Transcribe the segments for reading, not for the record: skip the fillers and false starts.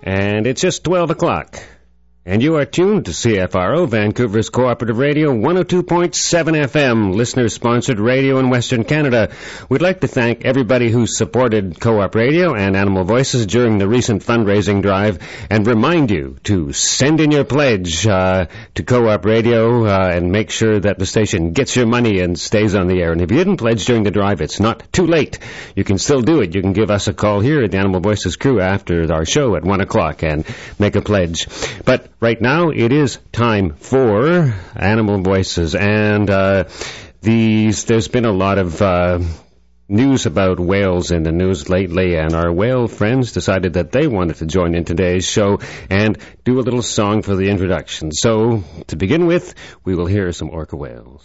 And it's just 12 o'clock. And you are tuned to CFRO, Vancouver's Cooperative Radio, 102.7 FM, listener-sponsored radio in Western Canada. We'd like to thank everybody who supported Co-op Radio and Animal Voices during the recent fundraising drive, and remind you to send in your pledge to Co-op Radio and make sure that the station gets your money and stays on the air. And if you didn't pledge during the drive, it's not too late. You can still do it. You can give us a call here at the Animal Voices crew after our show at 1 o'clock and make a pledge. But right now, it is time for Animal Voices, and there's been a lot of news about whales in the news lately, and our whale friends decided that they wanted to join in today's show and do a little song for the introduction. So, to begin with, we will hear some orca whales.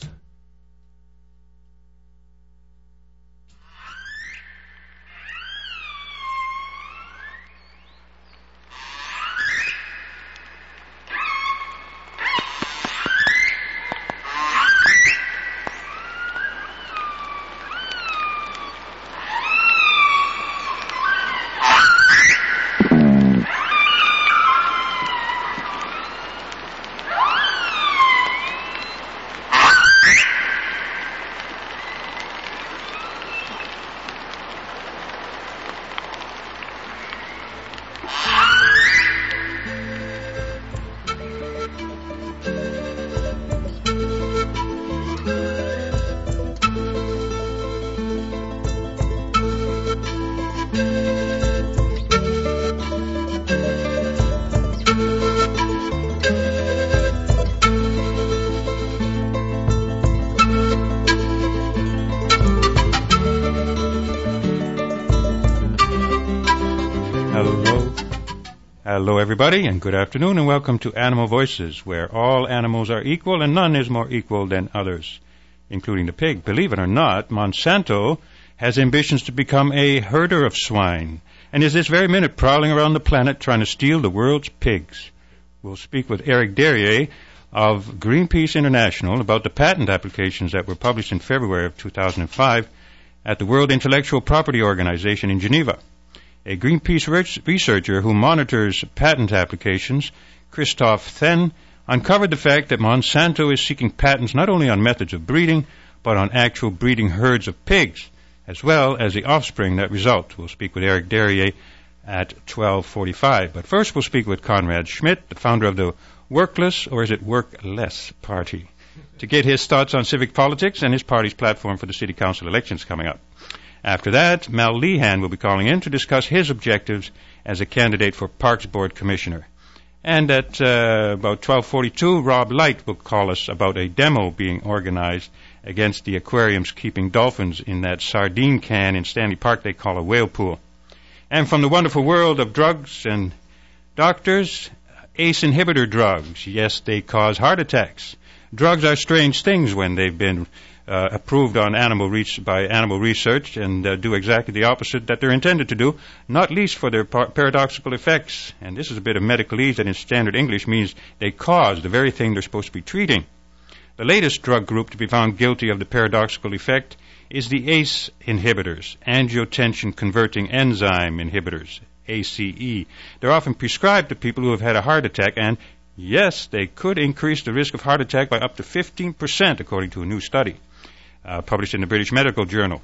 Hello, everybody, and good afternoon, and welcome to Animal Voices, where all animals are equal and none is more equal than others, including the pig. Believe it or not, Monsanto has ambitions to become a herder of swine, and is this very minute prowling around the planet trying to steal the world's pigs. We'll speak with Eric Derrier of Greenpeace International about the patent applications that were published in February of 2005 at the World Intellectual Property Organization in Geneva. A Greenpeace researcher who monitors patent applications, Christophe Then, uncovered the fact that Monsanto is seeking patents not only on methods of breeding, but on actual breeding herds of pigs, as well as the offspring that result. We'll speak with Eric Derrier at 12:45. But first we'll speak with Conrad Schmidt, the founder of the Workless, or is it Workless Party, to get his thoughts on civic politics and his party's platform for the city council elections coming up. After that, Mal Lehan will be calling in to discuss his objectives as a candidate for Parks Board Commissioner. And at about 12:42, Rob Light will call us about a demo being organized against the aquariums keeping dolphins in that sardine can in Stanley Park they call a whale pool. And from the wonderful world of drugs and doctors, ACE inhibitor drugs. Yes, they cause heart attacks. Drugs are strange things when they've been approved on by animal research and do exactly the opposite that they're intended to do, not least for their paradoxical effects. And this is a bit of medicalese that in standard English means they cause the very thing they're supposed to be treating. The latest drug group to be found guilty of the paradoxical effect is the ACE inhibitors, angiotensin-converting enzyme inhibitors, ACE. They're often prescribed to people who have had a heart attack, and yes, they could increase the risk of heart attack by up to 15%, according to a new study published in the British Medical Journal.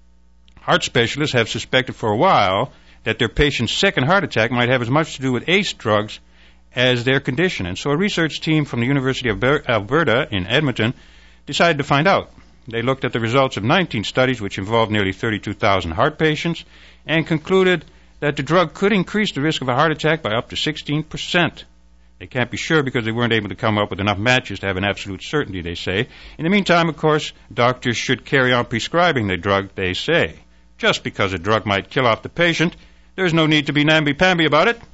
Heart specialists have suspected for a while that their patient's second heart attack might have as much to do with ACE drugs as their condition. And so a research team from the University of Alberta in Edmonton decided to find out. They looked at the results of 19 studies, which involved nearly 32,000 heart patients, and concluded that the drug could increase the risk of a heart attack by up to 16%. They can't be sure because they weren't able to come up with enough matches to have an absolute certainty, they say. In the meantime, of course, doctors should carry on prescribing the drug, they say. Just because a drug might kill off the patient, there's no need to be namby-pamby about it.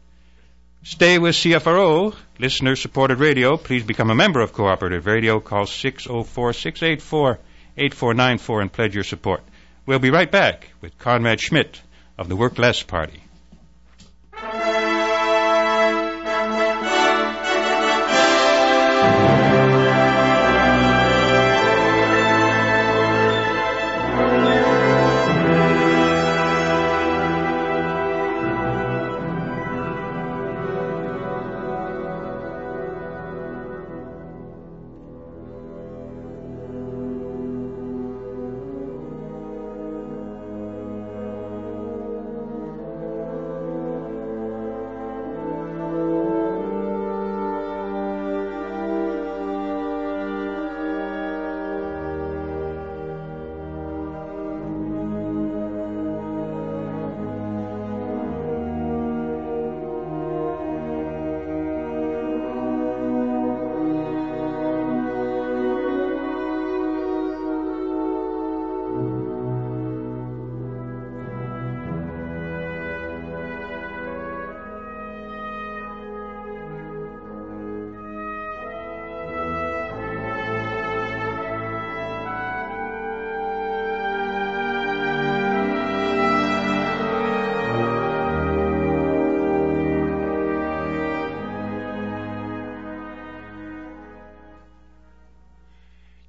Stay with CFRO, listener-supported radio. Please become a member of Cooperative Radio. Call 604-684-8494 and pledge your support. We'll be right back with Conrad Schmidt of the Workless Party.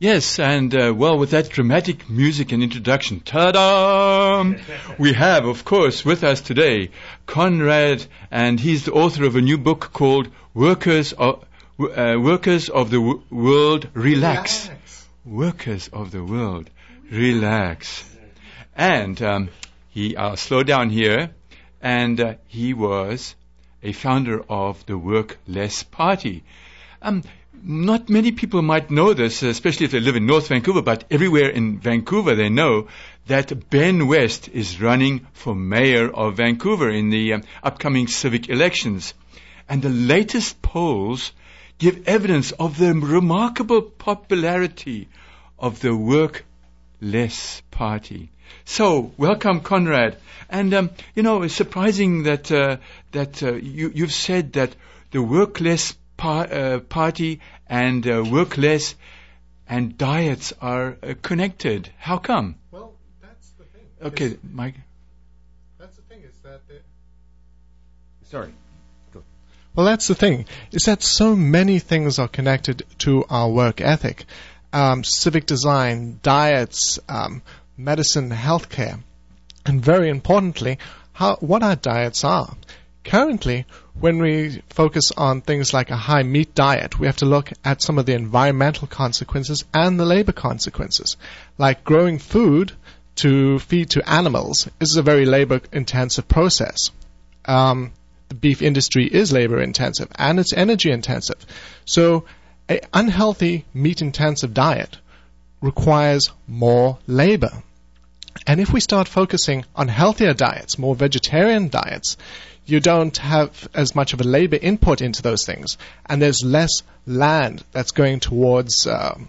Yes, and with that dramatic music and introduction, ta-da! We have, of course, with us today, Conrad, and he's the author of a new book called Workers of the World, Relax. Workers of the World, Relax. And I'll slow down here, and he was a founder of the Work Less Party. Not many people might know this, especially if they live in North Vancouver, but everywhere in Vancouver they know that Ben West is running for mayor of Vancouver in the upcoming civic elections. And the latest polls give evidence of the remarkable popularity of the Work Less Party. So, welcome, Conrad. And, it's surprising that you've said that the Work Less Party and work less and diets are connected. How come? Well, that's the thing. Okay, Mike. That's the thing is that... Sorry. Go. Well, that's the thing, is that so many things are connected to our work ethic. Civic design, diets, medicine, healthcare, and very importantly, what our diets are. Currently, when we focus on things like a high meat diet, we have to look at some of the environmental consequences and the labor consequences. Like growing food to feed to animals is a very labor-intensive process. The beef industry is labor-intensive and it's energy-intensive. So an unhealthy meat-intensive diet requires more labor. And if we start focusing on healthier diets, more vegetarian diets, you don't have as much of a labor input into those things, and there's less land that's going towards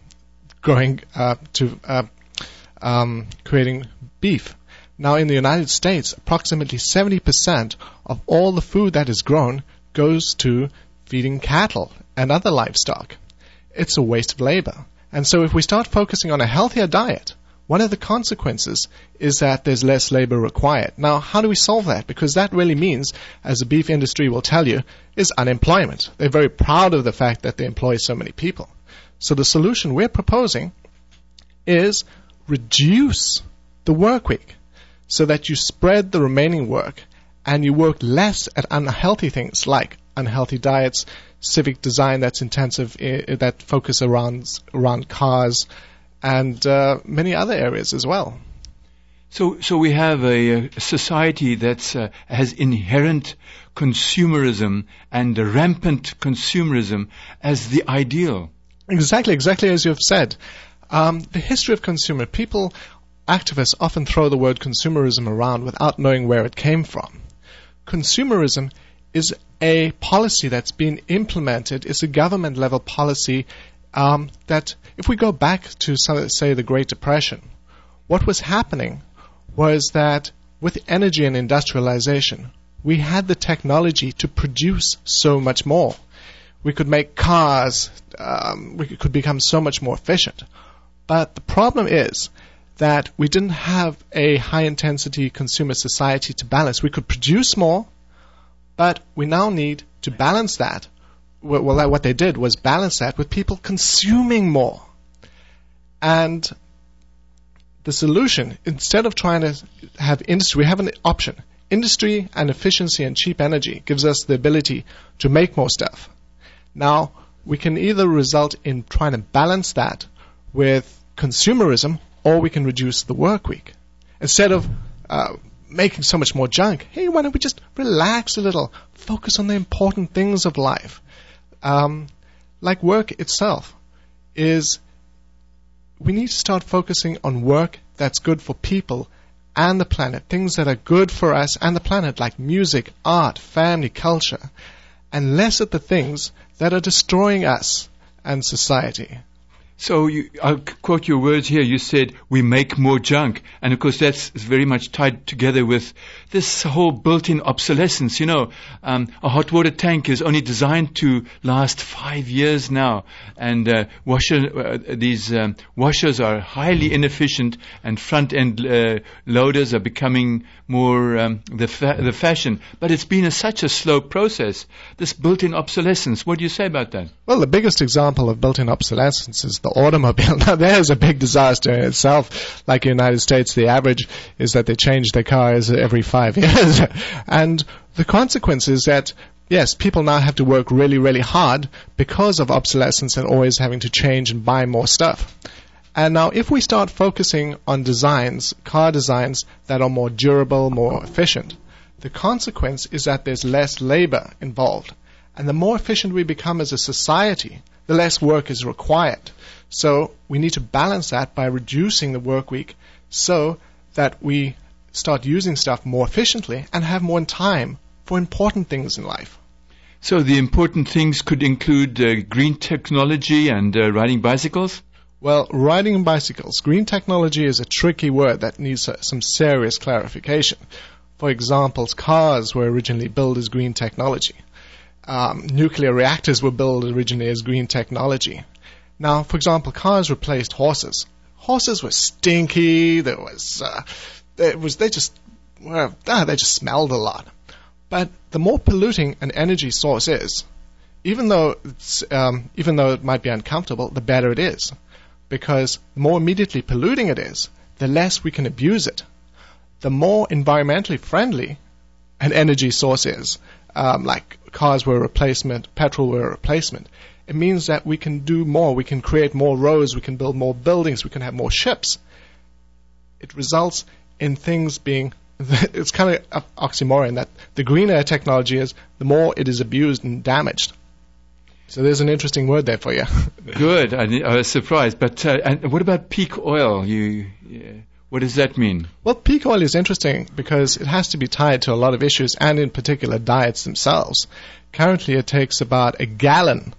creating beef. Now, in the United States, approximately 70% of all the food that is grown goes to feeding cattle and other livestock. It's a waste of labor. And so if we start focusing on a healthier diet, one of the consequences is that there's less labor required. Now, how do we solve that? Because that really means, as the beef industry will tell you, is unemployment. They're very proud of the fact that they employ so many people. So the solution we're proposing is reduce the work week so that you spread the remaining work and you work less at unhealthy things like unhealthy diets, civic design that's intensive, that focus around cars, and many other areas as well. So we have a society that has inherent consumerism and rampant consumerism as the ideal. Exactly as you've said. The history of activists often throw the word consumerism around without knowing where it came from. Consumerism is a policy that's been implemented, it's a government level policy that if we go back to, say, the Great Depression, what was happening was that with energy and industrialization, we had the technology to produce so much more. We could make cars, we could become so much more efficient. But the problem is that we didn't have a high-intensity consumer society to balance. We could produce more, but we now need to balance that. Well, what they did was balance that with people consuming more. And the solution, instead of trying to have industry, we have an option. Industry and efficiency and cheap energy gives us the ability to make more stuff. Now, we can either result in trying to balance that with consumerism, or we can reduce the work week. Instead of making so much more junk, hey, why don't we just relax a little, focus on the important things of life? Like work itself, is we need to start focusing on work that's good for people and the planet, things that are good for us and the planet, like music, art, family, culture, and less at the things that are destroying us and society. So I'll quote your words here. You said, we make more junk. And of course, that's very much tied together with this whole built-in obsolescence. You know, a hot water tank is only designed to last 5 years now. And these washers are highly inefficient, and front-end loaders are becoming more the fashion. But it's been such a slow process, this built-in obsolescence. What do you say about that? Well, the biggest example of built-in obsolescence is the automobile. Now, there's a big disaster in itself. Like in the United States, the average is that they change their cars every 5 years. And the consequence is that, yes, people now have to work really, really hard because of obsolescence and always having to change and buy more stuff. And now if we start focusing on designs, car designs that are more durable, more efficient, the consequence is that there's less labor involved. And the more efficient we become as a society, the less work is required. So we need to balance that by reducing the work week so that we start using stuff more efficiently and have more time for important things in life. So the important things could include green technology and riding bicycles? Well, riding bicycles. Green technology is a tricky word that needs some serious clarification. For example, cars were originally built as green technology. Nuclear reactors were built originally as green technology. Now, for example, cars replaced horses. Horses were stinky. They just smelled a lot. But the more polluting an energy source is, even though it might be uncomfortable, the better it is. Because the more immediately polluting it is, the less we can abuse it. The more environmentally friendly an energy source is, like cars were a replacement, petrol were a replacement, it means that we can do more. We can create more roads. We can build more buildings. We can have more ships. It results in things being, it's kind of an oxymoron that the greener technology is, the more it is abused and damaged. So there's an interesting word there for you. Good. I was surprised. But and what about peak oil? What does that mean? Well, peak oil is interesting because it has to be tied to a lot of issues, and in particular diets themselves. Currently, it takes about a gallon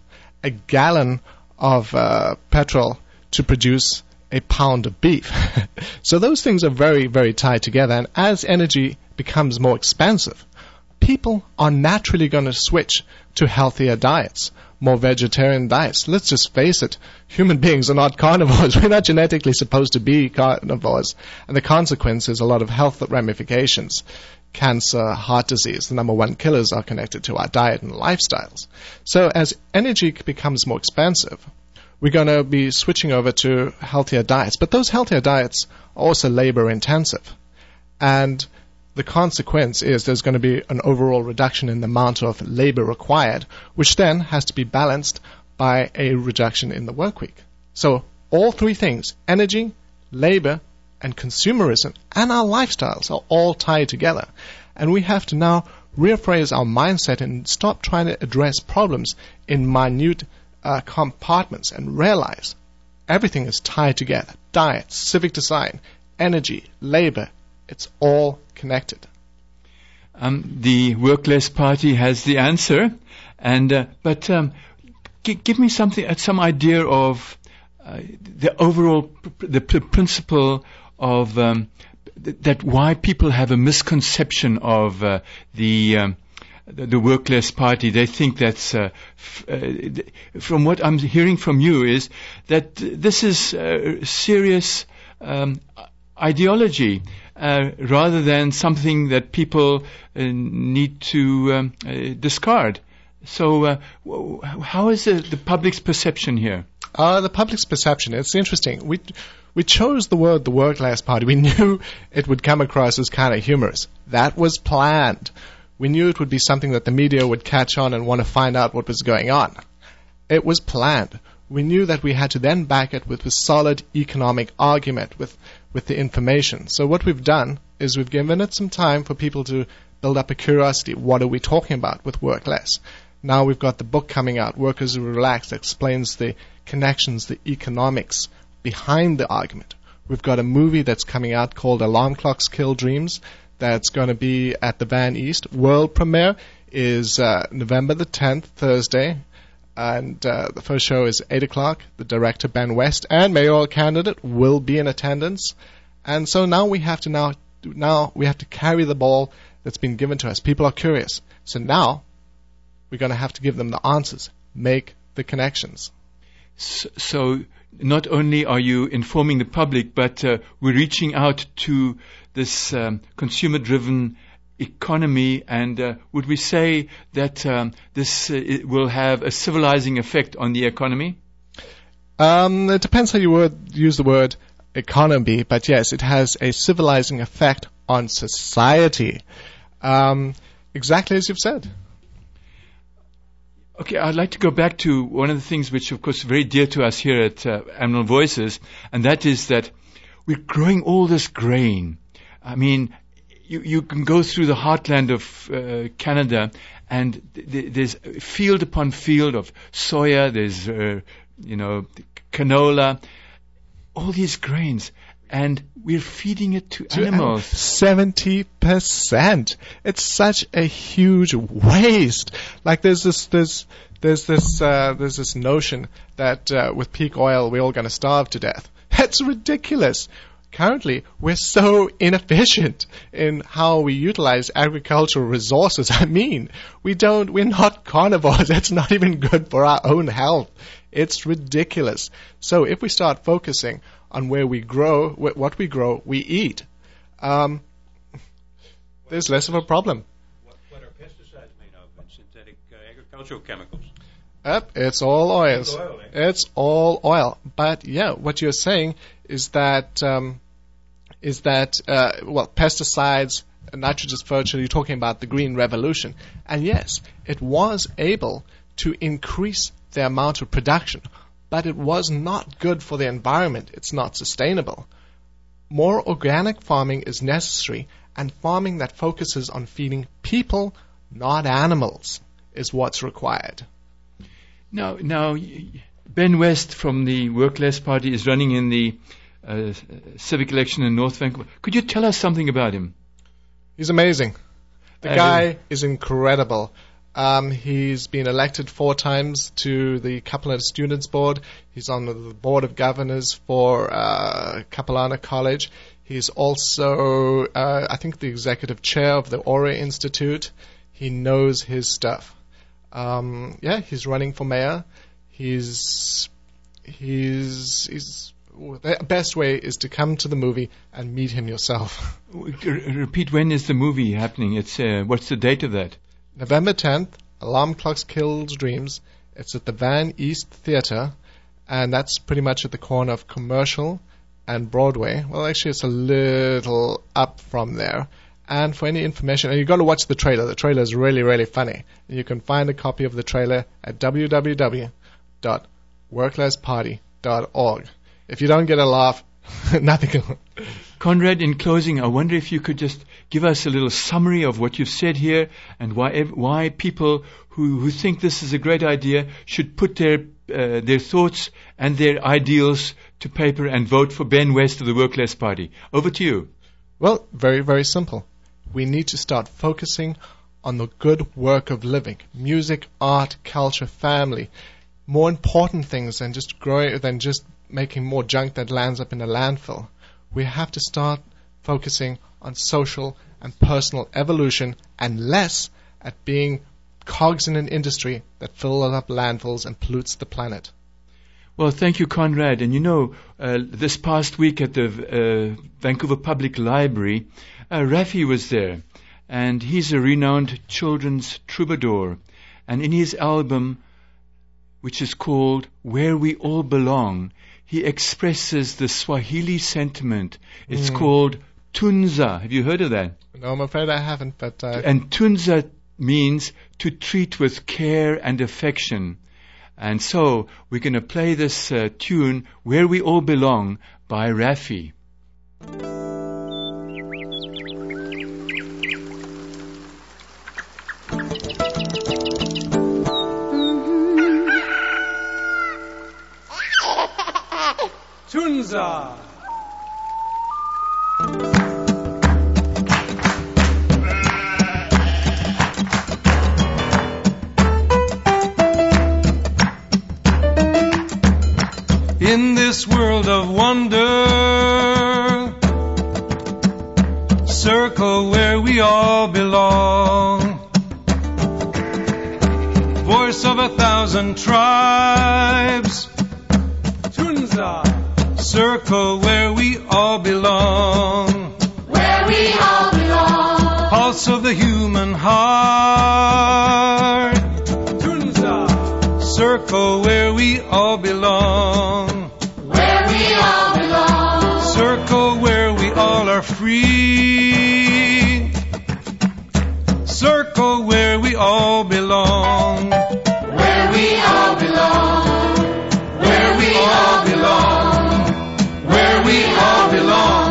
of petrol to produce a pound of beef. So those things are very, very tied together. And as energy becomes more expensive, people are naturally going to switch to healthier diets, more vegetarian diets. Let's just face it, human beings are not carnivores. We're not genetically supposed to be carnivores. And the consequence is a lot of health ramifications. Cancer, heart disease, the number one killers are connected to our diet and lifestyles. So as energy becomes more expensive, we're going to be switching over to healthier diets. But those healthier diets are also labor intensive. And the consequence is there's going to be an overall reduction in the amount of labor required, which then has to be balanced by a reduction in the work week. So all three things, energy, labor, and consumerism, and our lifestyles are all tied together. And we have to now rephrase our mindset and stop trying to address problems in minute compartments and realize everything is tied together. Diet, civic design, energy, labor, it's all connected. The Work-Less Party has the answer, but give me some idea of the overall the principle of that why people have a misconception of the Work-Less Party. They think that's from what I'm hearing from you is that this is serious ideology. Rather than something that people need to discard. So how is the public's perception here? The public's perception, it's interesting. We chose the word the Work-Less Party. We knew it would come across as kind of humorous. That was planned. We knew it would be something that the media would catch on and want to find out what was going on. It was planned. We knew that we had to then back it with a solid economic argument, with the information. So what we've done is we've given it some time for people to build up a curiosity. What are we talking about with work less? Now we've got the book coming out, Workers Who Relax, that explains the connections, the economics behind the argument. We've got a movie that's coming out called Alarm Clocks Kill Dreams that's going to be at the Van East. World premiere is November the 10th, Thursday. And the first show is 8 o'clock. The director, Ben West, and mayoral candidate will be in attendance. And so now we have to carry the ball that's been given to us. People are curious. So now we're going to have to give them the answers, make the connections. So not only are you informing the public, but we're reaching out to this consumer-driven economy, and would we say that this will have a civilizing effect on the economy? It depends how you use the word economy, but yes, it has a civilizing effect on society. Exactly as you've said. Okay, I'd like to go back to one of the things which, of course, is very dear to us here at Animal Voices, and that is that we're growing all this grain. I mean, you can go through the heartland of Canada, and there's field upon field of soya, there's, canola, all these grains, and we're feeding it to animals. 70%. It's such a huge waste. Like there's this notion that with peak oil we're all going to starve to death. That's ridiculous. Currently, we're so inefficient in how we utilize agricultural resources. I mean, we're not carnivores. That's not even good for our own health. It's ridiculous. So if we start focusing on where we grow, what we grow, we eat, there's less of a problem. What are pesticides made of and synthetic agricultural chemicals? It's all oils. It's oil, eh? It's all oil. But yeah, what you're saying is that pesticides, nitrogen fertilizer, you're talking about the green revolution. And yes, it was able to increase the amount of production, but it was not good for the environment. It's not sustainable. More organic farming is necessary, and farming that focuses on feeding people, not animals, is what's required. Now, Ben West from the Work Less Party is running in the civic election in North Vancouver. Could you tell us something about him? He's amazing. The guy is incredible. He's been elected 4 times to the Capilano Students Board. He's on the Board of Governors for Capilano College. He's also, I think, the executive chair of the Ore Institute. He knows his stuff. He's running for mayor. The best way is to come to the movie and meet him yourself. Repeat, when is the movie happening? It's what's the date of that? November 10th, Alarm Clocks Kills Dreams. It's at the Van East Theatre, and that's pretty much at the corner of Commercial and Broadway. Well, actually, it's a little up from there. And for any information, and you've got to watch the trailer. The trailer is really, really funny. And you can find a copy of the trailer at www.worklessparty.org. If you don't get a laugh, nothing. Conrad, in closing, I wonder if you could just give us a little summary of what you've said here and why people who think this is a great idea should put their thoughts and their ideals to paper and vote for Ben West of the Work Less Party. Over to you. Well, very, very simple. We need to start focusing on the good work of living. Music, art, culture, family. More important things than just making more junk that lands up in a landfill. We have to start focusing on social and personal evolution and less at being cogs in an industry that fills up landfills and pollutes the planet. Well, thank you, Conrad. And this past week at the Vancouver Public Library, Raffi was there. And he's a renowned children's troubadour. And in his album, which is called Where We All Belong, he expresses the Swahili sentiment. It's called Tunza. Have you heard of that? No, I'm afraid I haven't. And Tunza means to treat with care and affection. And so we're going to play this tune, Where We All Belong, by Raffi. Tunza. In this world of wonder, circle where we all belong. Voice of 1,000 tribes, Tunza. Circle where we all belong. Where we all belong. Pulse of the human heart, Tunza. Circle Circle where we all belong. Where we all belong. Circle where we all are free. Circle where we all belong. Where we all belong. Where we all belong. Where we all belong.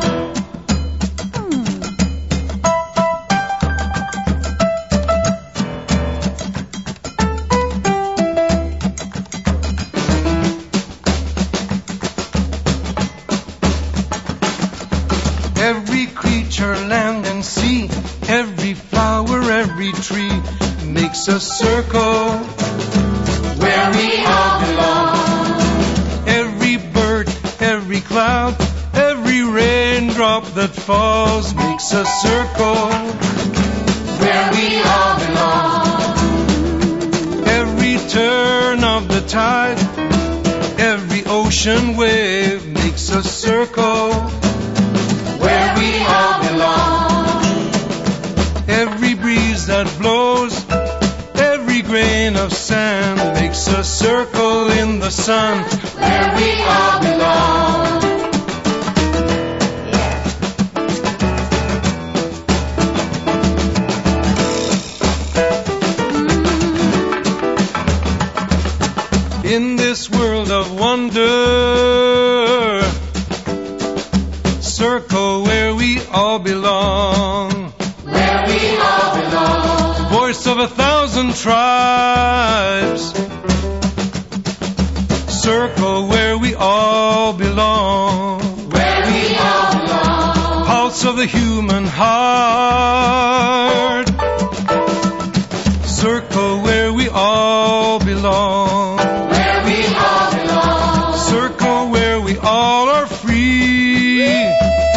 Every creature, land and sea, every flower, every tree makes a circle Where we all belong. Every bird, every cloud, every raindrop that falls makes a circle Where we all belong. Every turn of the tide, every ocean wave makes a circle Where we all belong. Every breeze that blows, every grain of sand makes a circle in the sun. Where we all belong. In this world of wonder, circle where we all belong. Where we all belong. Voice of 1,000 tribes, circle where we all belong. Where we all belong. Pulse of the human heart, circle where we all belong. Where we all belong. Circle where we all are free.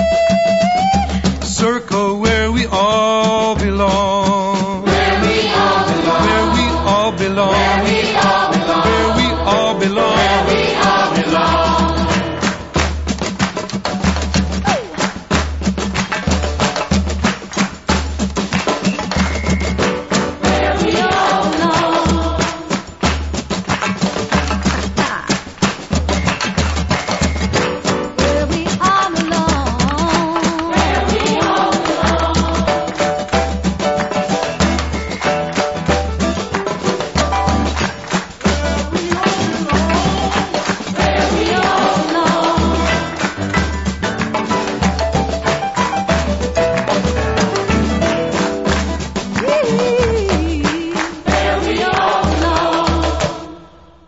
Circle where we all belong. Where we all belong. Where we all belong. Where we all belong. Where we all belong. Where we all belong. Where we all belong. Where we all belong. Where we all belong. Where we all belong. Where we all belong.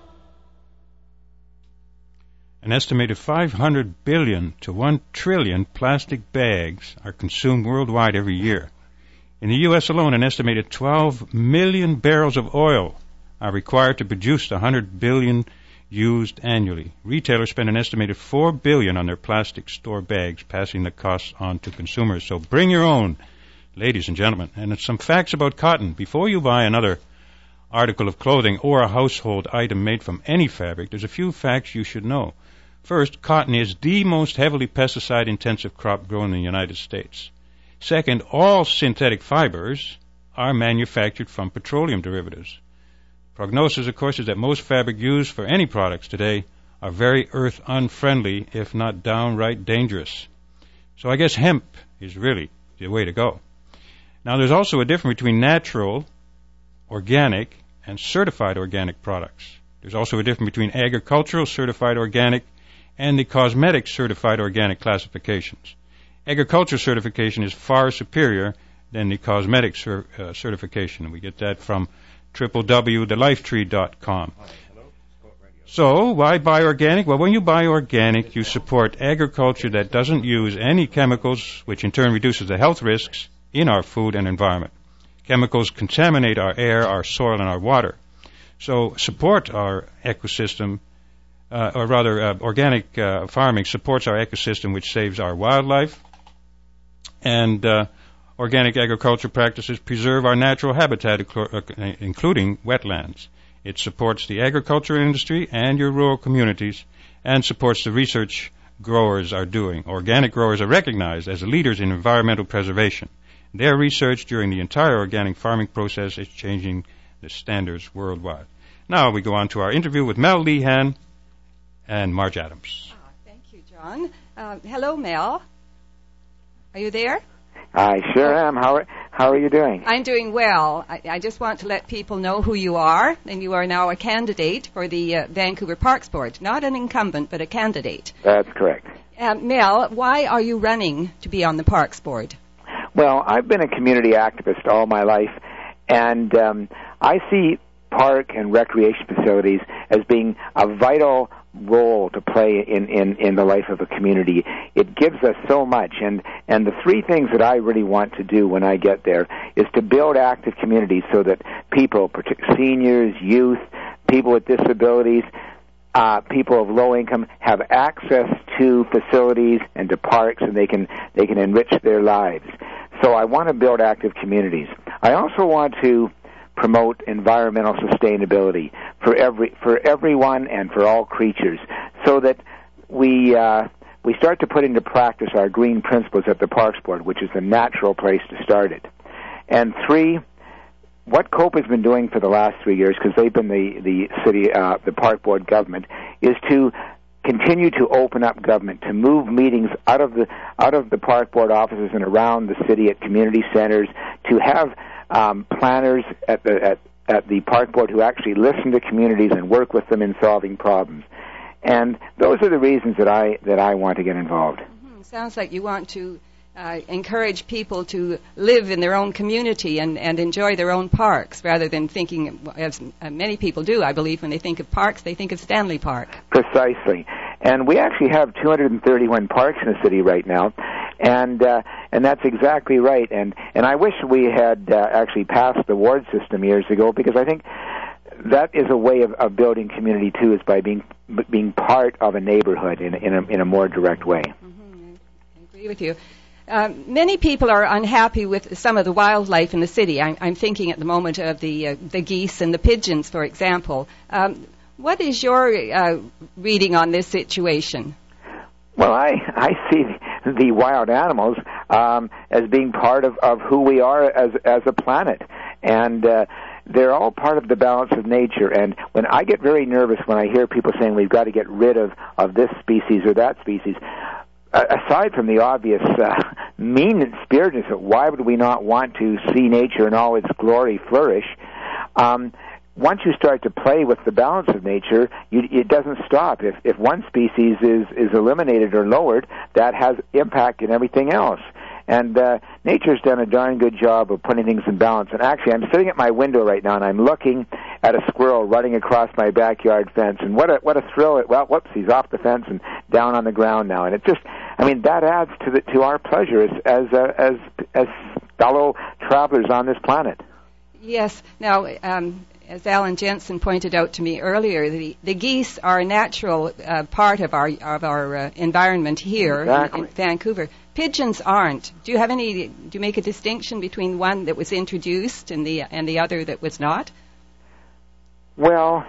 An estimated 500 billion to 1 trillion plastic bags are consumed worldwide every year. In the U.S. alone, an estimated 12 million barrels of oil are required to produce the 100 billion used annually. Retailers spend an estimated $4 billion on their plastic store bags, passing the costs on to consumers. So bring your own, ladies and gentlemen. And some facts about cotton. Before you buy another article of clothing or a household item made from any fabric, there's a few facts you should know. First, cotton is the most heavily pesticide-intensive crop grown in the United States. Second, all synthetic fibers are manufactured from petroleum derivatives. Prognosis, of course, is that most fabric used for any products today are very earth-unfriendly, if not downright dangerous. So I guess hemp is really the way to go. Now, there's also a difference between natural, organic, and certified organic products. There's also a difference between agricultural certified organic and the cosmetic certified organic classifications. Agricultural certification is far superior than the cosmetic certification. We get that from www.thelifetree.com. So, why buy organic? Well, when you buy organic, you support agriculture that doesn't use any chemicals, which in turn reduces the health risks in our food and environment. Chemicals contaminate our air, our soil, and our water. So, support our ecosystem, organic farming supports our ecosystem, which saves our wildlife, and organic agriculture practices preserve our natural habitat, including wetlands. It supports the agriculture industry and your rural communities, and supports the research growers are doing. Organic growers are recognized as leaders in environmental preservation. Their research during the entire organic farming process is changing the standards worldwide. Now we go on to our interview with Mel Lehan and Marge Adams. Thank you, John. Hello, Mel. Are you there? I sure am. How are you doing? I'm doing well. I just want to let people know who you are, and you are now a candidate for the Vancouver Parks Board. Not an incumbent, but a candidate. That's correct. Mel, why are you running to be on the Parks Board? Well, I've been a community activist all my life, and I see park and recreation facilities as being a vital role to play in the life of a community. It gives us so much, and the three things that I really want to do when I get there is to build active communities so that people, seniors, youth, people with disabilities, people of low income have access to facilities and to parks, and they can enrich their lives. So I want to build active communities. I also want to promote environmental sustainability for everyone and for all creatures, so that we start to put into practice our green principles at the Parks Board, which is the natural place to start it. And three, what COPE has been doing for the last 3 years, because they've been the city, the Park Board government, is to continue to open up government, to move meetings out of the Park Board offices and around the city at community centers, to have planners at the Park Board who actually listen to communities and work with them in solving problems. And those are the reasons that I want to get involved. Mm-hmm. Sounds like you want to encourage people to live in their own community and enjoy their own parks, rather than thinking, as many people do, I believe, when they think of parks, they think of Stanley Park. Precisely. And we actually have 231 parks in the city right now, and that's exactly right. And I wish we had actually passed the ward system years ago, because I think that is a way of building community too, is by being part of a neighborhood in a more direct way. Mm-hmm. I agree with you. Many people are unhappy with some of the wildlife in the city. I'm thinking at the moment of the geese and the pigeons, for example. What is your reading on this situation? Well, I see the wild animals as being part of who we are as a planet, and they're all part of the balance of nature. And when I get very nervous when I hear people saying we've got to get rid of this species or that species, aside from the obvious mean-spiritedness of why would we not want to see nature in all its glory flourish, once you start to play with the balance of nature, it doesn't stop. If one species is eliminated or lowered, that has impact in everything else. And nature's done a darn good job of putting things in balance. And actually, I'm sitting at my window right now, and I'm looking at a squirrel running across my backyard fence. And what a thrill! Well, whoops, he's off the fence and down on the ground now. And it just, I mean, that adds to our pleasure as fellow travelers on this planet. Yes. Now, as Alan Jensen pointed out to me earlier, the geese are a natural part of our environment here in Vancouver. Pigeons aren't. Do you make a distinction between one that was introduced and the other that was not? Well,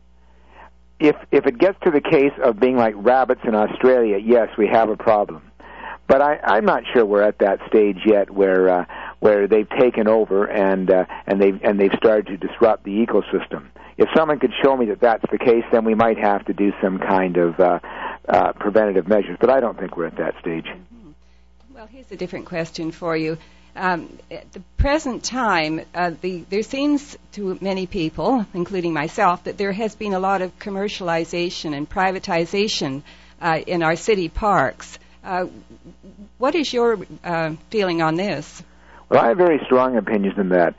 if it gets to the case of being like rabbits in Australia, yes, we have a problem. But I'm not sure we're at that stage yet where they've taken over and they've started to disrupt the ecosystem. If someone could show me that that's the case, then we might have to do some kind of preventative measures. But I don't think we're at that stage. Mm-hmm. Well, here's a different question for you. At the present time, there seems to many people, including myself, that there has been a lot of commercialization and privatization in our city parks. What is your feeling on this? Well, I have very strong opinions on that.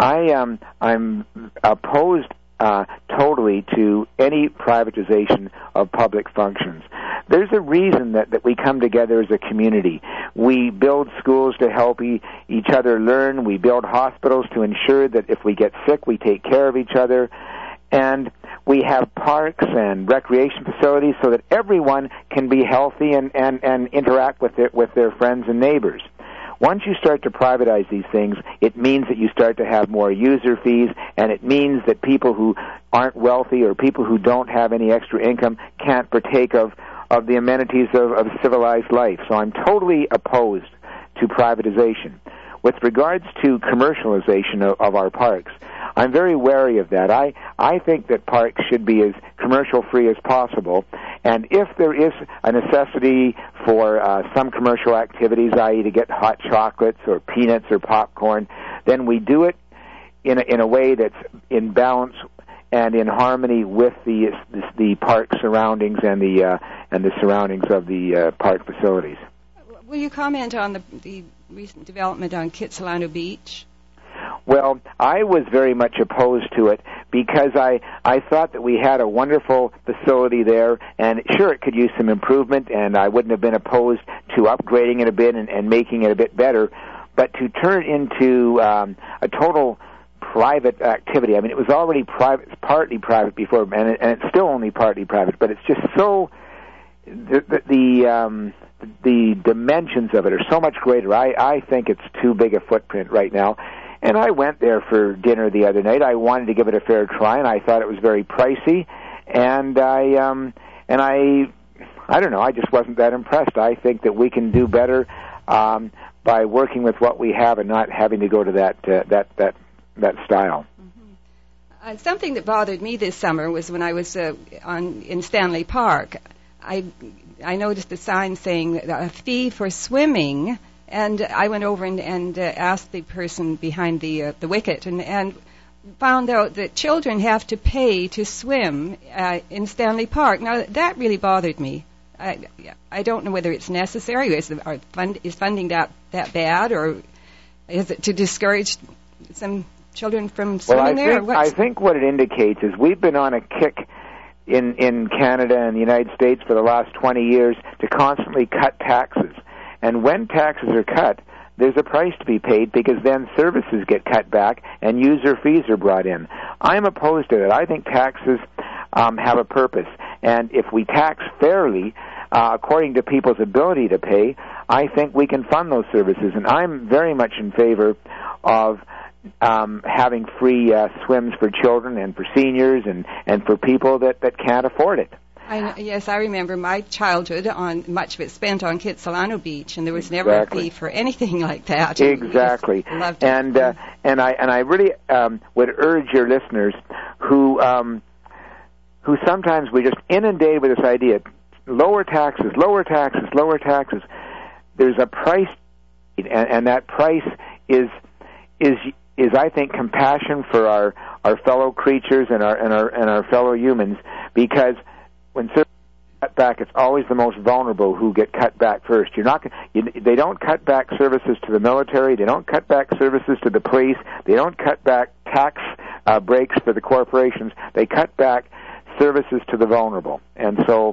I'm opposed totally to any privatization of public functions. There's a reason that we come together as a community. We build schools to help each other learn. We build hospitals to ensure that if we get sick, we take care of each other. And we have parks and recreation facilities so that everyone can be healthy and interact with their friends and neighbors. Once you start to privatize these things, it means that you start to have more user fees, and it means that people who aren't wealthy or people who don't have any extra income can't partake of the amenities of civilized life. So I'm totally opposed to privatization. With regards to commercialization of our parks, I'm very wary of that. I think that parks should be as commercial-free as possible, and if there is a necessity for some commercial activities, i.e. to get hot chocolates or peanuts or popcorn, then we do it in a way that's in balance and in harmony with the park surroundings and the surroundings of the park facilities. Will you comment on the recent development on Kitsilano Beach? Well, I was very much opposed to it because I thought that we had a wonderful facility there, and sure, it could use some improvement, and I wouldn't have been opposed to upgrading it a bit and making it a bit better, but to turn it into a total private activity. I mean, it was already private, partly private before, and it's still only partly private, but it's just so, the dimensions of it are so much greater. I think it's too big a footprint right now. And I went there for dinner the other night. I wanted to give it a fair try, and I thought it was very pricey. And I don't know. I just wasn't that impressed. I think that we can do better by working with what we have and not having to go to that style. Mm-hmm. Something that bothered me this summer was when I was in Stanley Park. I noticed a sign saying a fee for swimming. And I went over and asked the person behind the wicket and found out that children have to pay to swim in Stanley Park. Now, that really bothered me. I don't know whether it's necessary. Is funding that bad, or is it to discourage some children from swimming there? I think what it indicates is we've been on a kick in Canada and the United States for the last 20 years to constantly cut taxes. And when taxes are cut, there's a price to be paid because then services get cut back and user fees are brought in. I'm opposed to it. I think taxes have a purpose. And if we tax fairly, according to people's ability to pay, I think we can fund those services. And I'm very much in favor of having free swims for children and for seniors and for people that can't afford it. Yes, I remember my childhood on much of it spent on Kitsilano Beach, and there was never a fee for anything like that. Exactly. And I really would urge your listeners who sometimes we just inundated with this idea, lower taxes, lower taxes, lower taxes. There's a price, and that price is I think compassion for our fellow creatures and our fellow humans, because when services cut back, it's always the most vulnerable who get cut back first. They don't cut back services to the military. They don't cut back services to the police. They don't cut back tax breaks for the corporations. They cut back services to the vulnerable. And so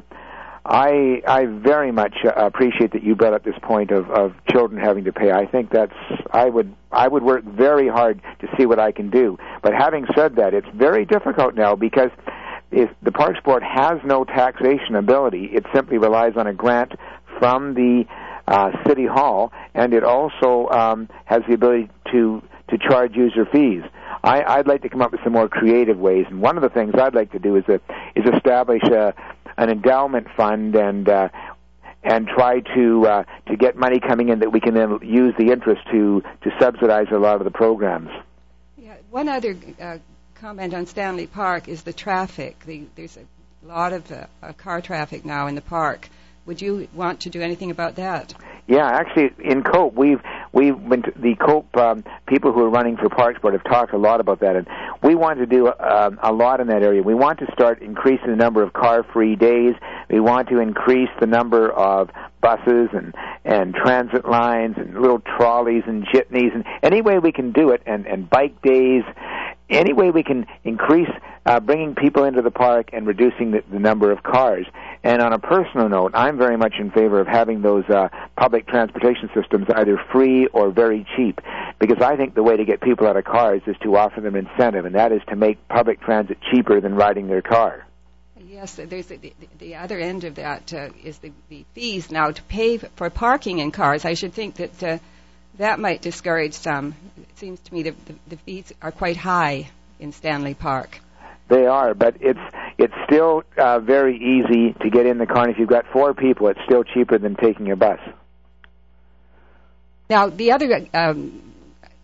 I very much appreciate that you brought up this point of children having to pay. I think I would work very hard to see what I can do. But having said that, it's very difficult now because if the Parks Board has no taxation ability, it simply relies on a grant from the City Hall, and it also has the ability to charge user fees. I'd like to come up with some more creative ways, and one of the things I'd like to do is establish an endowment fund and try to get money coming in that we can then use the interest to subsidize a lot of the programs. Yeah, one other comment on Stanley Park is the traffic. There's a lot of car traffic now in the park. Would you want to do anything about that? Yeah, actually, in COPE, we've been the COPE people who are running for Parks Board have talked a lot about that, and we want to do a lot in that area. We want to start increasing the number of car-free days. We want to increase the number of buses and transit lines and little trolleys and jitneys, and any way we can do it, and bike days. Any way we can increase bringing people into the park and reducing the number of cars. And on a personal note, I'm very much in favor of having those public transportation systems either free or very cheap, because I think the way to get people out of cars is to offer them incentive, and that is to make public transit cheaper than riding their car. Yes, there's the other end of that is the fees now to pay for parking in cars. I should think that that might discourage some. It seems to me that the fees are quite high in Stanley Park. They are, but it's still very easy to get in the car. And if you've got 4 people, it's still cheaper than taking a bus. Now, the other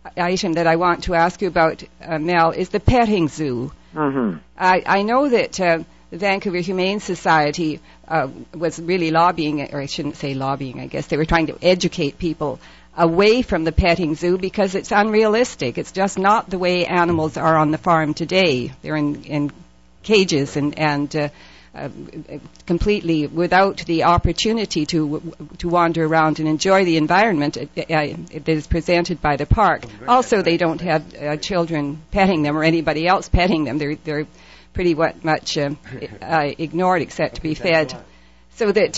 item that I want to ask you about, Mel, is the petting zoo. Mm-hmm. I know that the Vancouver Humane Society was really lobbying, or I shouldn't say lobbying, I guess they were trying to educate people away from the petting zoo because it's unrealistic. It's just not the way animals are on the farm today. They're in cages and completely without the opportunity to wander around and enjoy the environment that is presented by the park. Also, they don't have children petting them or anybody else petting them. They're pretty much ignored except to be fed. So that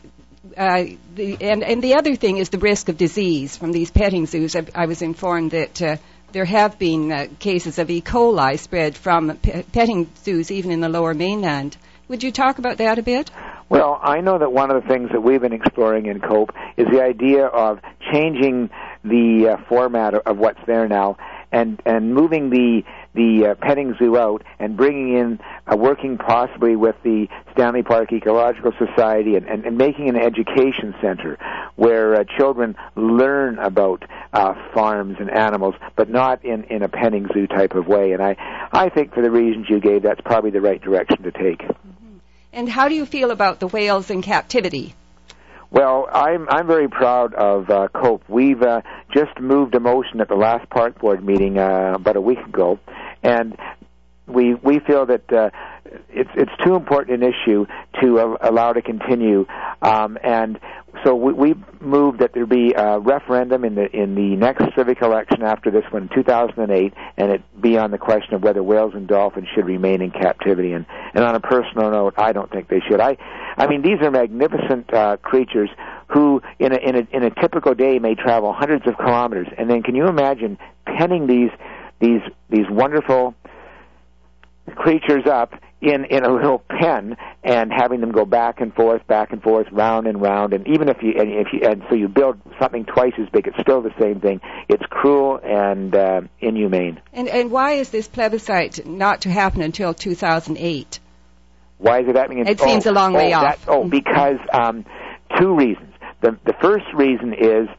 the other thing is the risk of disease from these petting zoos. I was informed that there have been cases of E. coli spread from petting zoos even in the Lower Mainland. Would you talk about that a bit? Well, I know that one of the things that we've been exploring in COPE is the idea of changing the format of what's there now and moving the petting zoo out and bringing in working possibly with the Stanley Park Ecological Society and making an education center where children learn about farms and animals, but not in a petting zoo type of way. And I think for the reasons you gave, that's probably the right direction to take. And how do you feel about the whales in captivity? Well, I'm very proud of COPE. We've just moved a motion at the last park board meeting about a week ago, and we feel that it's too important an issue to allow to continue, and so we moved that there be a referendum in the next civic election after this one, 2008, and it be on the question of whether whales and dolphins should remain in captivity. And on a personal note, I don't think they should. I mean, these are magnificent creatures who, in a typical day, may travel hundreds of kilometers. And then, can you imagine penning these wonderful creatures up in a little pen and having them go back and forth, round and round, and even if so you build something twice as big, it's still the same thing. It's cruel and inhumane. And why is this plebiscite not to happen until 2008? Why is it happening? It seems a long way off. Because two reasons. The first reason is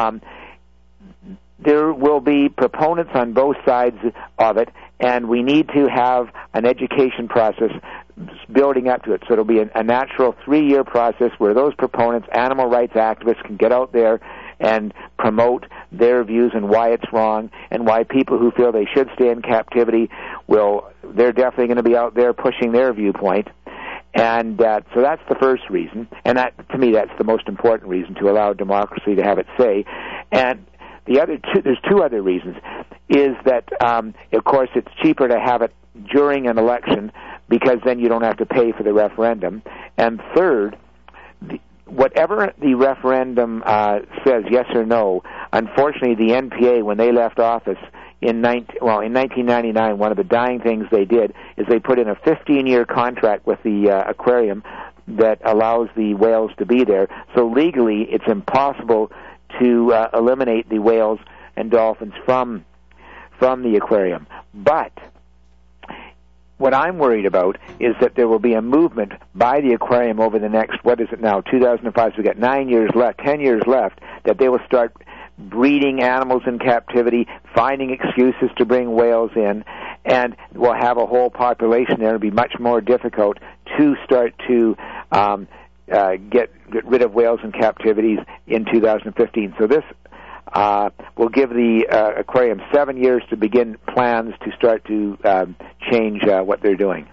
there will be proponents on both sides of it, and we need to have an education process building up to it. So it'll be a natural 3-year process where those proponents, animal rights activists, can get out there and promote their views and why it's wrong, and why people who feel they should stay in captivity they're definitely going to be out there pushing their viewpoint. And so that's the first reason, and that, to me, that's the most important reason, to allow democracy to have its say. And there's two other reasons, is that, of course, it's cheaper to have it during an election because then you don't have to pay for the referendum. And third, whatever the referendum says, yes or no, unfortunately the NPA, when they left office in 1999, one of the dying things they did is they put in a 15-year contract with the aquarium that allows the whales to be there. So legally, it's impossible to eliminate the whales and dolphins from the aquarium. But what I'm worried about is that there will be a movement by the aquarium over the next, 2005, so we've got 10 years left, that they will start breeding animals in captivity, finding excuses to bring whales in, and we'll have a whole population there. It'll be much more difficult to start to get rid of whales in captivities in 2015. So this will give the aquarium 7 years to begin plans to start to change what they're doing.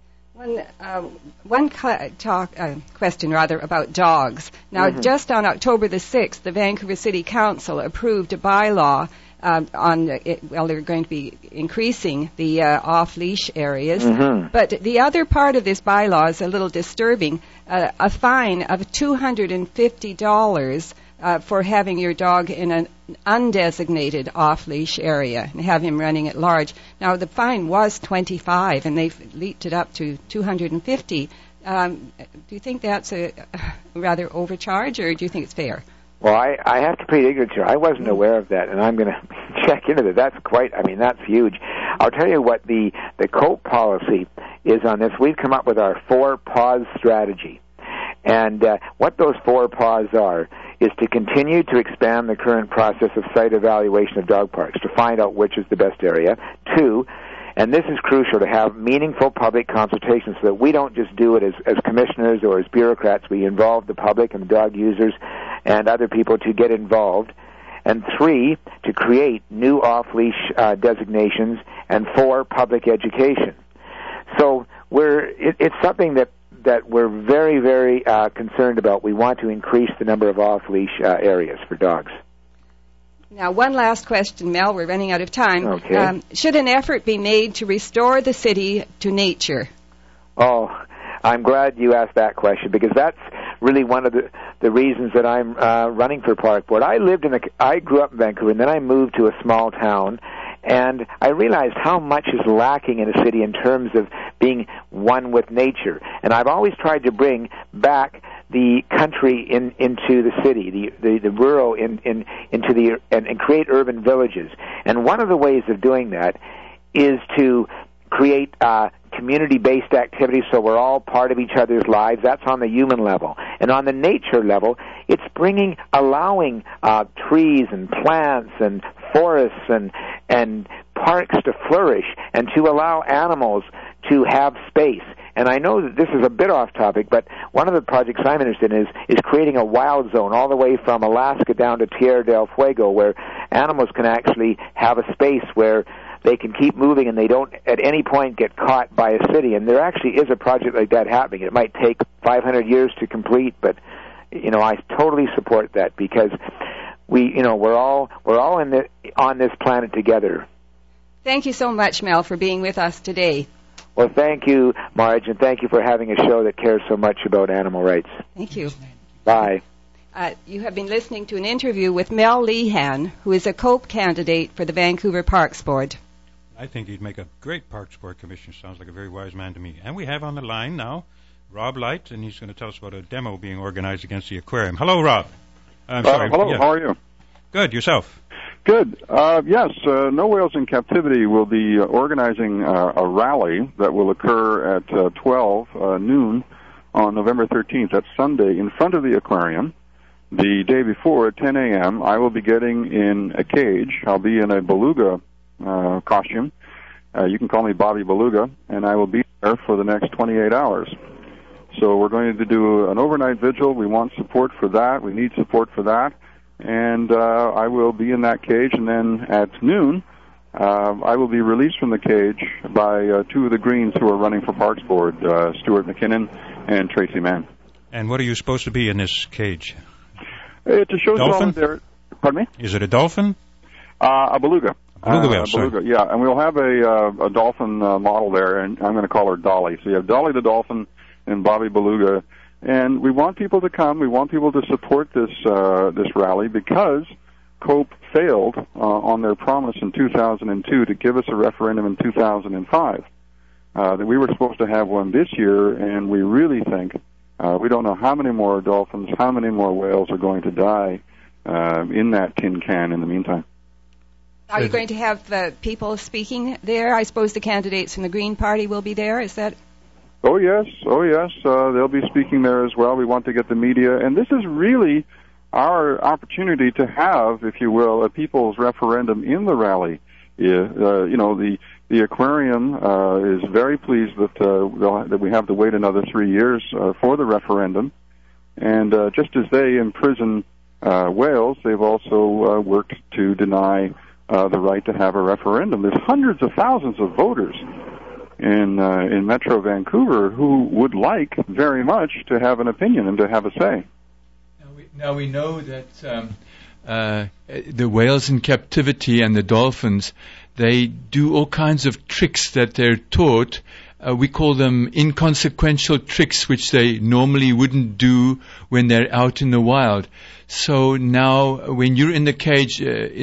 One question about dogs. Now, just on October the 6th, the Vancouver City Council approved a bylaw they're going to be increasing the off-leash areas. But the other part of this bylaw is a little disturbing. A fine of $250 for having your dog in an undesignated off-leash area and have him running at large. Now, the fine was $25, and they've leaped it up to $250. Do you think that's a rather overcharge, or do you think it's fair? Well, I have to plead ignorance here. I wasn't aware of that, and I'm going to check into that. That's huge. I'll tell you what the COPE policy is on this. We've come up with our 4 paws strategy. And what those 4 paws are is to continue to expand the current process of site evaluation of dog parks to find out which is the best area. 2, and this is crucial, to have meaningful public consultation so that we don't just do it as commissioners or as bureaucrats. We involve the public and the dog users and other people to get involved. And 3, to create new off-leash designations. And 4, public education. So it's something that we're very, very concerned about. We want to increase the number of off-leash areas for dogs. Now, one last question, Mel. We're running out of time. Okay. Should an effort be made to restore the city to nature? Oh, I'm glad you asked that question, because that's really one of the reasons that I'm running for park board. I grew up in Vancouver, and then I moved to a small town, and I realized how much is lacking in a city in terms of being one with nature. And I've always tried to bring back the country into the city, the rural into the and create urban villages. And one of the ways of doing that is to create community-based activities so we're all part of each other's lives. That's on the human level. And on the nature level, it's allowing trees and plants and forests and parks to flourish and to allow animals to have space. And I know that this is a bit off topic, but one of the projects I'm interested in is creating a wild zone all the way from Alaska down to Tierra del Fuego, where animals can actually have a space where they can keep moving and they don't at any point get caught by a city. And there actually is a project like that happening. It might take 500 years to complete, but I totally support that, because we're all on this planet together. Thank you so much, Mel, for being with us today. Well, thank you, Marge, and thank you for having a show that cares so much about animal rights. Thank you. Bye. You have been listening to an interview with Mel Lehan, who is a COPE candidate for the Vancouver Parks Board. I think he'd make a great Parks Board Commissioner. Sounds like a very wise man to me. And we have on the line now Rob Light, and he's going to tell us about a demo being organized against the aquarium. Hello, Rob. I'm sorry. Hello, yes. How are you? Good, yourself? Good. Yes, No Whales in Captivity will be organizing a rally that will occur at 12 noon on November 13th. That's Sunday, in front of the aquarium. The day before, at 10 a.m., I will be getting in a cage. I'll be in a beluga costume. You can call me Bobby Beluga, and I will be there for the next 28 hours. So we're going to do an overnight vigil. We want support for that. We need support for that. And I will be in that cage, and then at noon, I will be released from the cage by 2 of the Greens who are running for Parks Board, Stuart McKinnon and Tracy Mann. And what are you supposed to be in this cage? It's a show Dolphin? there. Pardon me? Is it a dolphin? A beluga. A beluga whale, sorry. Beluga, yeah. And we'll have a dolphin model there, and I'm going to call her Dolly. So you have Dolly the dolphin and Bobby Beluga. And we want people to come. We want people to support this rally, because COPE failed on their promise in 2002 to give us a referendum in 2005. That we were supposed to have one this year, and we really think we don't know how many more dolphins, how many more whales are going to die in that tin can in the meantime. Are you going to have people speaking there? I suppose the candidates from the Green Party will be there. Is that? Oh, yes. They'll be speaking there as well. We want to get the media. And this is really our opportunity to have, if you will, a people's referendum in the rally. The aquarium is very pleased that we have to wait another 3 years for the referendum. And just as they imprison whales, they've also worked to deny the right to have a referendum. There's hundreds of thousands of voters in Metro Vancouver who would like very much to have an opinion and to have a say. Now we know that the whales in captivity and the dolphins, they do all kinds of tricks that they're taught. We call them inconsequential tricks, which they normally wouldn't do when they're out in the wild. So now, when you're in the cage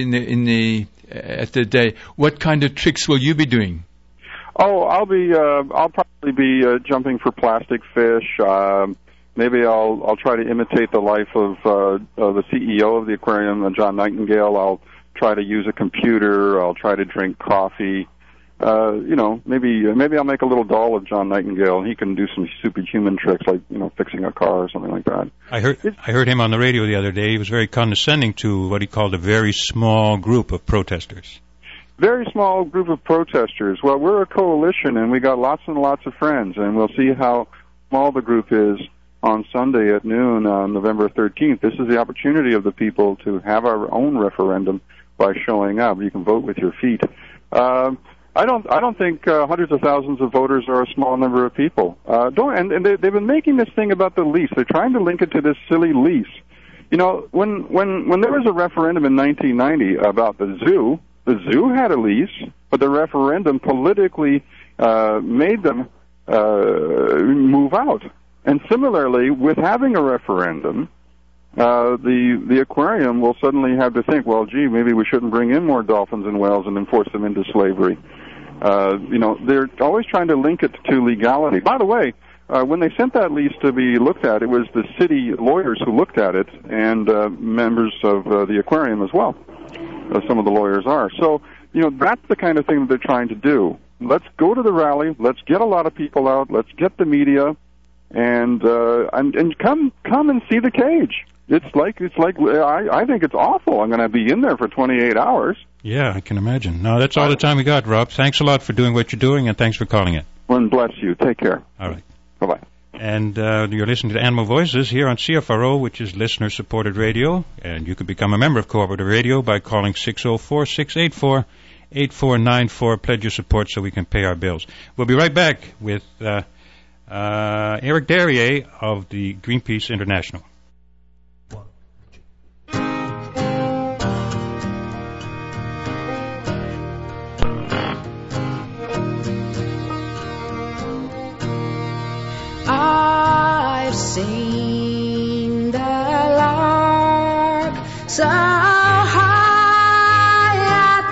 at the day, what kind of tricks will you be doing? Oh, I'll probably be jumping for plastic fish. Maybe I'll try to imitate the life of the CEO of the aquarium, John Nightingale. I'll try to use a computer. I'll try to drink coffee. maybe I'll make a little doll of John Nightingale, and he can do some superhuman tricks like, fixing a car or something like that. I heard him on the radio the other day. He was very condescending to what he called a very small group of protesters. Very small group of protesters. Well, we're a coalition, and we got lots and lots of friends, and we'll see how small the group is on Sunday at noon on November 13th. This is the opportunity of the people to have our own referendum by showing up. You can vote with your feet. I don't think hundreds of thousands of voters are a small number of people. They've been making this thing about the lease. They're trying to link it to this silly lease. When there was a referendum in 1990 about the zoo had a lease, but the referendum politically made them move out. And similarly, with having a referendum, the aquarium will suddenly have to think, well, gee, maybe we shouldn't bring in more dolphins and whales and enforce them into slavery. They're always trying to link it to legality. By the way, when they sent that lease to be looked at, it was the city lawyers who looked at it, and members of the aquarium as well. Some of the lawyers are. So, that's the kind of thing that they're trying to do. Let's go to the rally. Let's get a lot of people out. Let's get the media, and come and see the cage. It's like I think it's awful. I'm going to be in there for 28 hours. Yeah, I can imagine. No, that's all the time we got, Rob. Thanks a lot for doing what you're doing, and thanks for calling in. Well, bless you. Take care. All right. Bye-bye. And you're listening to Animal Voices here on CFRO, which is listener-supported radio. And you can become a member of Cooperative Radio by calling 604-684-8494. Pledge your support so we can pay our bills. We'll be right back with Eric Derrier of the Greenpeace International. I've seen the lark so high at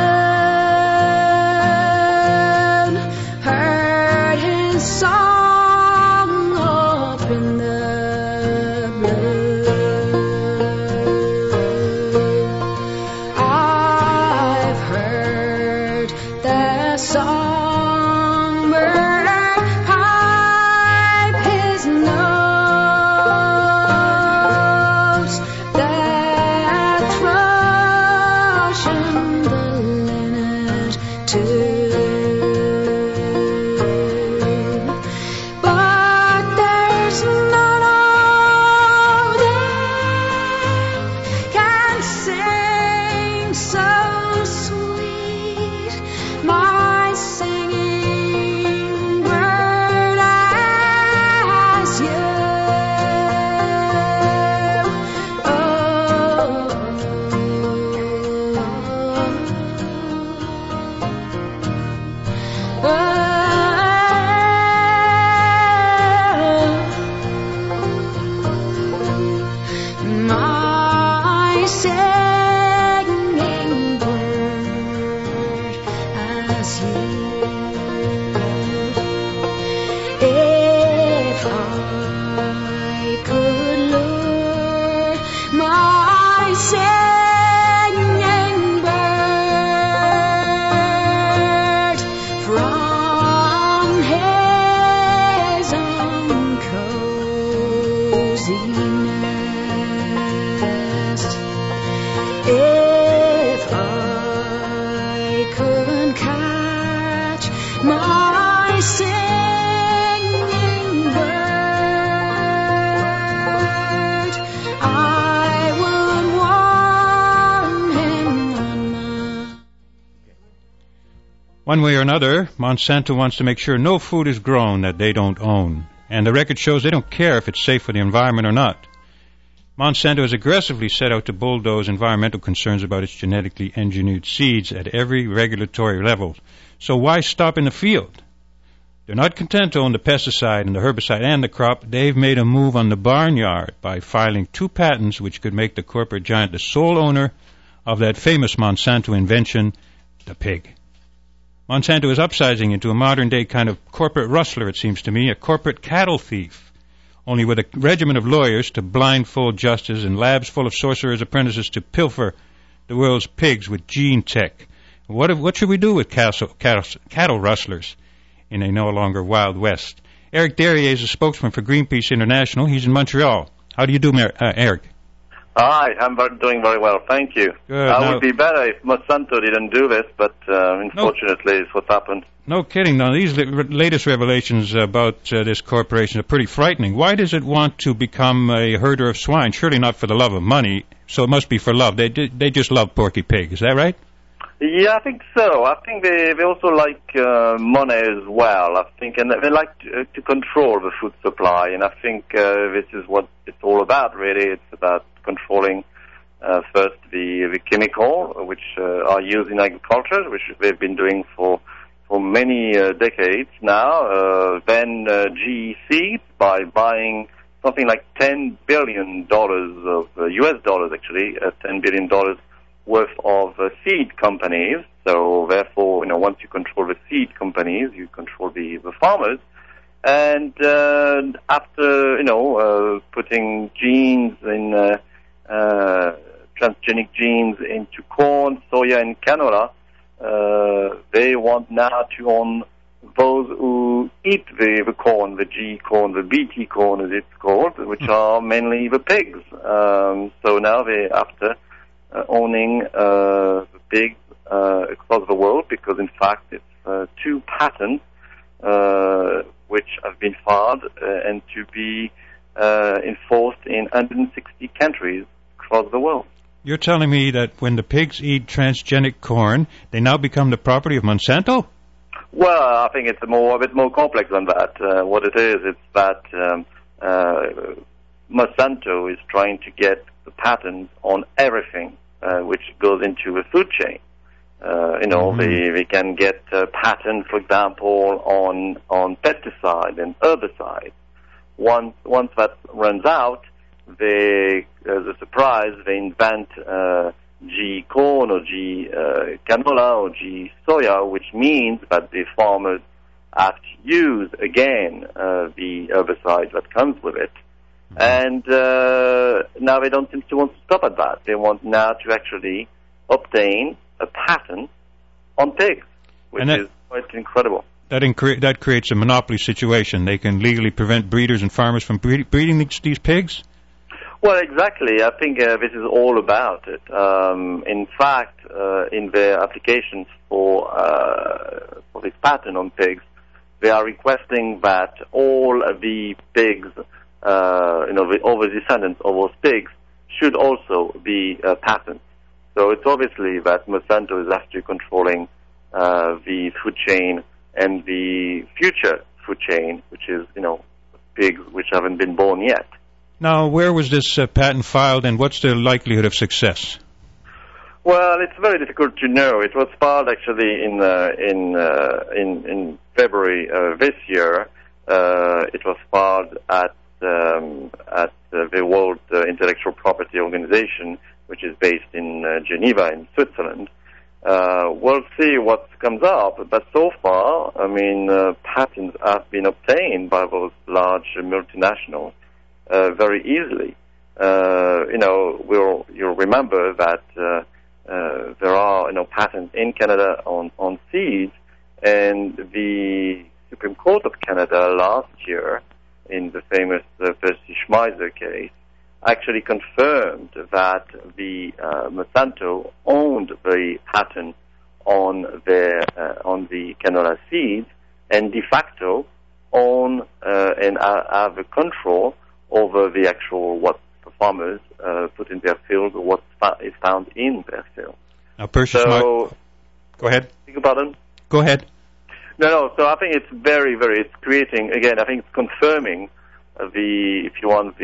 noon, heard his song up in the blue. I've heard the songbird One way or another, Monsanto wants to make sure no food is grown that they don't own. And the record shows they don't care if it's safe for the environment or not. Monsanto has aggressively set out to bulldoze environmental concerns about its genetically engineered seeds at every regulatory level. So why stop in the field? They're not content to own the pesticide and the herbicide and the crop. They've made a move on the barnyard by filing 2 patents which could make the corporate giant the sole owner of that famous Monsanto invention, the pig. Monsanto is upsizing into a modern-day kind of corporate rustler, it seems to me, a corporate cattle thief, only with a regiment of lawyers to blindfold justice and labs full of sorcerers' apprentices to pilfer the world's pigs with gene tech, What should we do with cattle rustlers in a no longer Wild West? Eric Derrier is a spokesman for Greenpeace International. He's in Montreal. How do you do, Eric? Hi, I'm doing very well, thank you. Good. Would be better if Monsanto didn't do this, but unfortunately it's what's happened. No kidding. Now, these latest revelations about this corporation are pretty frightening. Why does it want to become a herder of swine? Surely not for the love of money, so it must be for love. They just love Porky Pig, is that right? Yeah, I think so. I think they also like money as well. I think, and they like to control the food supply. And I think this is what it's all about. Really, it's about controlling first the chemical which are used in agriculture, which they've been doing for many decades now. Then GE seeds by buying something like $10 billion of U.S. dollars, actually, $10 billion worth of seed companies. So therefore, once you control the seed companies, you control the farmers. And after, putting genes in transgenic genes into corn, soya, and canola, they want now to own those who eat the corn, the G corn, the BT corn as it's called, which are mainly the pigs. So now they're after owning the pigs across the world, because in fact it's 2 patents which have been filed and to be enforced in 160 countries across the world. You're telling me that when the pigs eat transgenic corn, they now become the property of Monsanto? Well, I think it's a bit more complex than that. What it is, it's that Monsanto is trying to get the patents on everything which goes into the food chain. They can get patents, for example, on pesticide and herbicide. Once that runs out, as a surprise, they invent G corn or G canola or G soya, which means that the farmers have to use again the herbicide that comes with it. And now they don't seem to want to stop at that. They want now to actually obtain a patent on pigs, which is quite incredible. That creates a monopoly situation. They can legally prevent breeders and farmers from breeding these pigs? Well, exactly. I think this is all about it. In fact, in their applications for this patent on pigs, they are requesting that all the pigs, all the descendants of those pigs, should also be patented. So it's obviously that Monsanto is actually controlling the food chain and the future food chain, which is, pigs which haven't been born yet. Now, where was this patent filed, and what's the likelihood of success? Well, it's very difficult to know. It was filed actually in February this year. It was filed at the World Intellectual Property Organization, which is based in Geneva, in Switzerland. We'll see what comes up, but so far, patents have been obtained by those large multinationals very easily. You'll remember that there are patents in Canada on seeds, and the Supreme Court of Canada last year, in the famous Percy Schmeiser case, actually confirmed that the Monsanto owned the patent on the canola seeds, and de facto own and have a control over the actual what the farmers put in their field, or what is found in their field. Now, Percy Schmeiser. Go ahead. Beg your pardon? Go ahead. No. So I think it's very, very. It's creating again. I think it's confirming the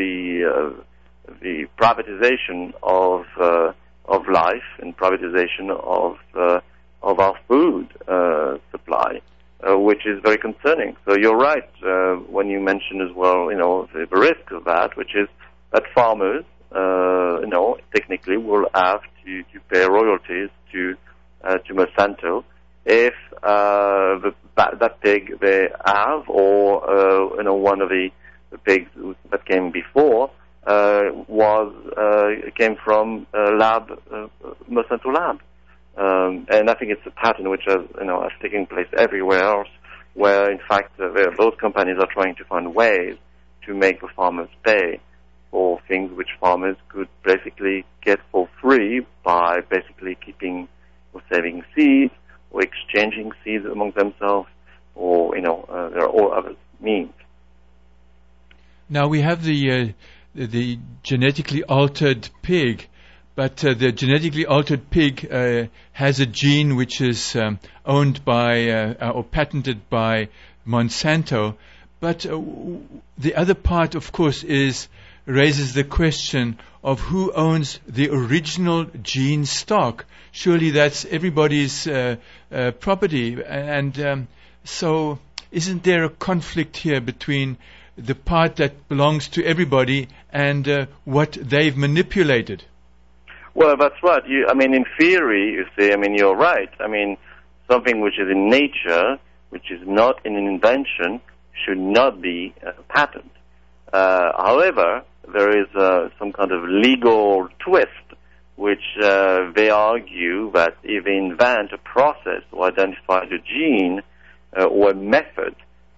privatization of life and privatization of our food supply, which is very concerning. So you're right when you mention as well, the risk of that, which is that farmers, technically will have to pay royalties to Monsanto if that pig they have, or one of the pigs that came before came from Monsanto lab. And I think it's a pattern which has taken place everywhere else, where in fact those companies are trying to find ways to make the farmers pay for things which farmers could basically get for free by basically keeping or saving seeds or exchanging seeds among themselves, or there are all other means. Now we have the genetically altered pig, but the genetically altered pig has a gene which is owned by or patented by Monsanto. But the other part, of course, raises the question of who owns the original gene stock. Surely that's everybody's property, and so isn't there a conflict here between the part that belongs to everybody and what they've manipulated? Well, that's right. In theory, you're right. Something which is in nature, which is not an invention, should not be patented. However, there is some kind of legal twist, which they argue that if they invent a process to identify the gene or a method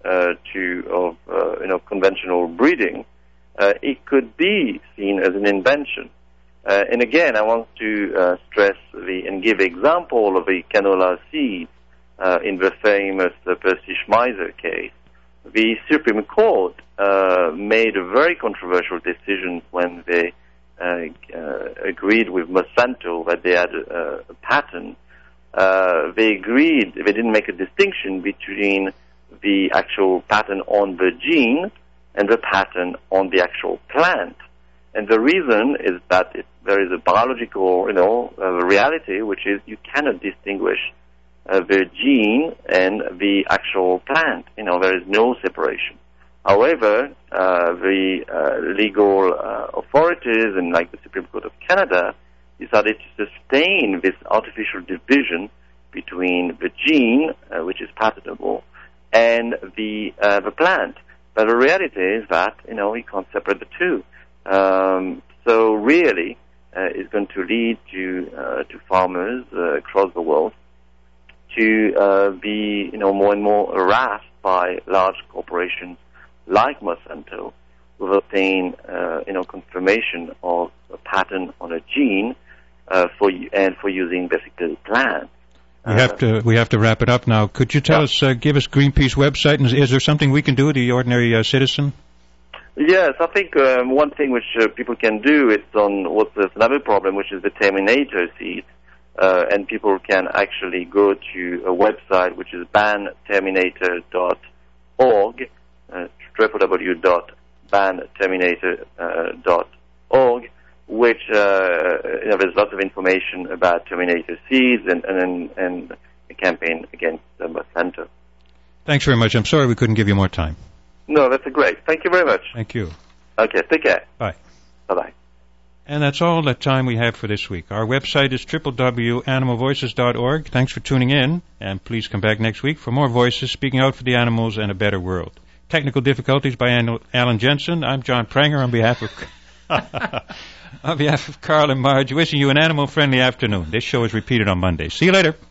of conventional breeding, it could be seen as an invention. And again, I want to stress and give example of the canola seed in the famous Percy Schmeiser case. The Supreme Court made a very controversial decision when they agreed with Monsanto that they had a patent. They didn't make a distinction between the actual patent on the gene and the patent on the actual plant. And the reason is that there is a biological, reality, which is you cannot distinguish the gene and the actual plant. There is no separation. However, the legal authorities and like the Supreme Court of Canada decided to sustain this artificial division between the gene, which is patentable, and the plant. But the reality is that, you can't separate the two. So really, it's going to lead to farmers across the world to be, more and more harassed by large corporations like Monsanto who obtain, confirmation of a patent on a gene for using basically plants. We have to wrap it up now. Could you tell us, give us Greenpeace website, and is there something we can do, the ordinary citizen? Yes, I think one thing which people can do is on what's another problem, which is the Terminator seed, and people can actually go to a website which is banterminator.org, www.banterminator.org, which there's lots of information about Terminator seeds and a campaign against Monsanto. Thanks very much. I'm sorry we couldn't give you more time. No, that's great. Thank you very much. Thank you. Okay, take care. Bye. Bye-bye. And that's all the time we have for this week. Our website is www.animalvoices.org. Thanks for tuning in, and please come back next week for more voices speaking out for the animals and a better world. Technical difficulties by Alan Jensen. I'm John Pranger on behalf of Carl and Marge, wishing you an animal-friendly afternoon. This show is repeated on Monday. See you later.